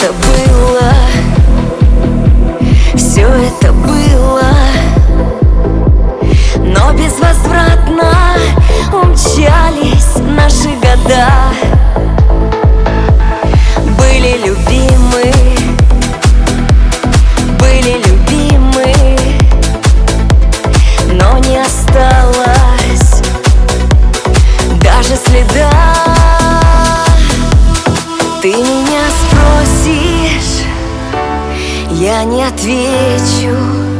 это было, все это было, но безвозвратно умчались наши года. Были любимы, но не осталось даже следа. Ты меня спросишь, я не отвечу,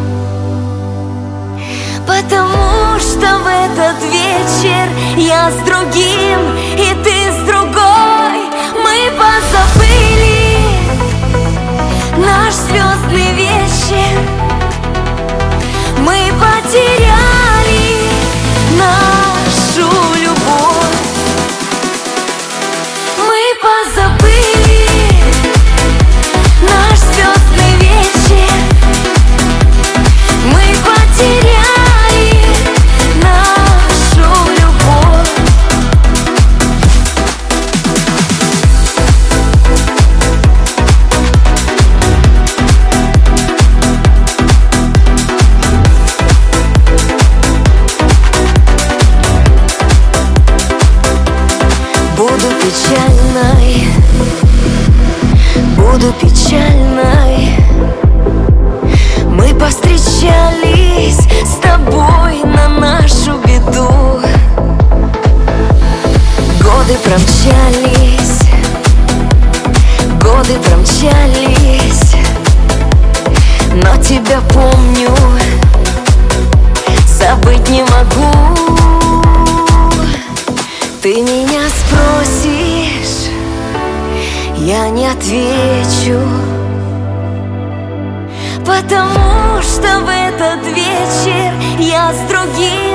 потому что в этот вечер я с другим, и ты с другой. Мы позабыли наш звездный вечер, мы потеряли нашу любовь. Мы позабыли наш звездный вечер, мы потеряли нашу любовь. Буду печальной. Мы повстречались с тобой на нашу беду. Годы промчались, но тебя помню, забыть не могу. Ты меня спросишь, я не отвечу, потому что в этот вечер я с другим.